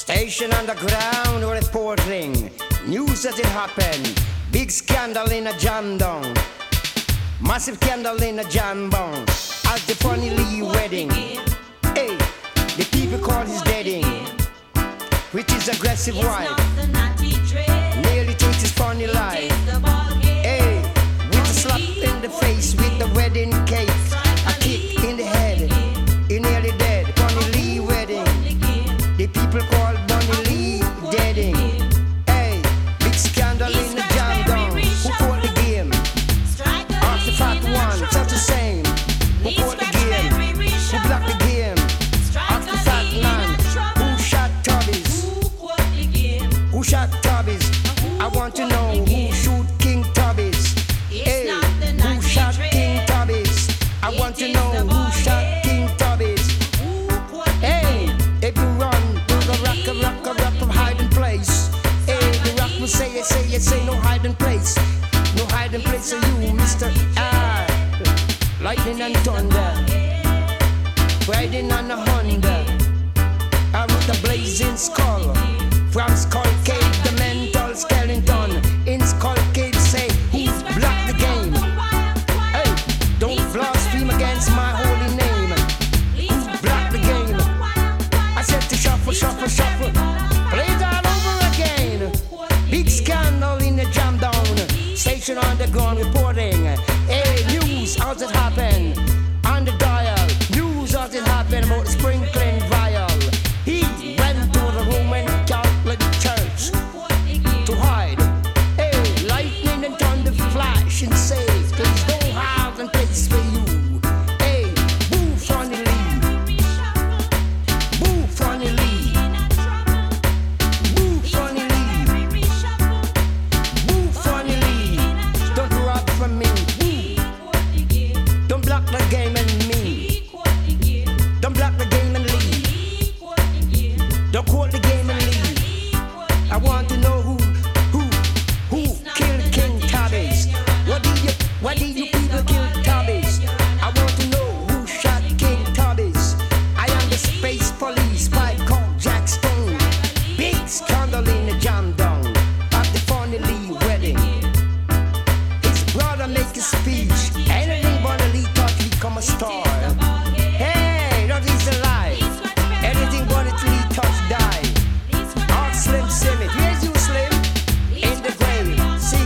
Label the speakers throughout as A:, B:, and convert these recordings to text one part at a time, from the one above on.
A: Station underground reporting. News as it happened. Big scandal in a jam down. Massive scandal in a jam down. At the Funny Lee wedding. Hey, the people call his wedding. With his aggressive wife. Nearly takes his funny life. Hey, with a slap in the face with the wedding cake. A kick in the head. He nearly dead. Funny Lee wedding. The people call Bunny Lee deading. Hey, big scandal in the jam down. Who called the game? Ask the fat one, such the same. Who called the game? Who blocked the game? Ask the fat man. Who shot Tubbies? Who shot Tubbies? I want to know who shoot King Tubbies. Hey, who shot King Tubbies? I want to know who shot King Tubbies. Hey, if you run to the rock of hiding place. Hey, the rock will say no hiding place. No hiding place for you, Mr. R. Lightning and thunder. Riding on a Honda. I with a blazing skull. From Skull Cave, the mental skeleton. In Skull Cave say, who blocked the game? Hey, don't blaspheme against my holy name. Who blocked the game? I said to shuffle. Play it all over again. Big scandal in the jam down. Station underground reporting. Hey, news, how's it happen? On the dial. News, how's it happen about the sprinkling vial? He went to the Roman Catholic Church to hide. Hey, lightning and thunder flash and say, there's no hiding place for you. Hey, boo Funny Lee. Boo Funny Lee. Boo Funny Lee. Boo Funny Lee. Don't rob from me. Don't block the game and me. Don't block the game and leave. Don't quote the game and leave. I want to know who killed King Tubbies. Why did you people kill Tubbies? I want to know who shot King Tubbies. I am the space police by Cock Jack Stone. Big scandal in the jam down at the Funny Lee wedding. His brother make a speech. Anything Bunny Lee thought he become a star. Hey, that is a lie. Anything Bunny Lee touch die. All Slim Simit. Here's you Slim. In the grave,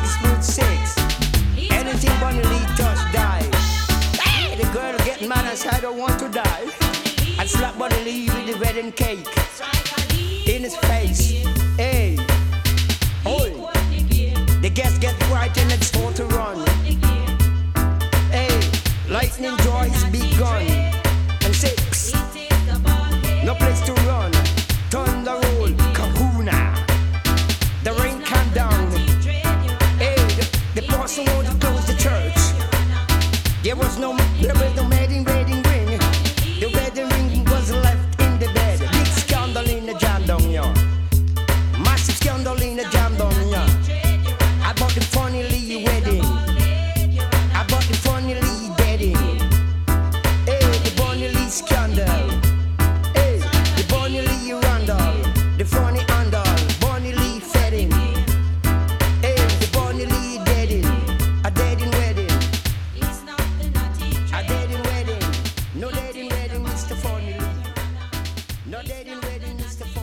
A: 6'6". Anything Bunny Lee touch die. Hey, the girl get mad and say I don't want to die. I slap Bunny Lee with the wedding cake in his face. Hey, oh, the guests get frightened and start to run. Hey, lightning joy has begun. And say, psst, no place to run. Thunder roll, kahuna. The rain came down. Hey, the pastor wanted to close the church. There was no wedding ring. The wedding ring was left in the bed. Big scandal in the jam down, yeah. Massive scandal in the jam down, yeah. About the Funny Lee wedding. About the Funny Lee wedding. Hey, the Bunny Lee scandal. Hey, the Bunny Lee Randall. The funny handle. Bunny Lee fedding. Hey, the Bunny Lee deading. A deading wedding. A deading wedding. No deading wedding, Mr. Funny Lee. No deading wedding, Mr. Funny Lee.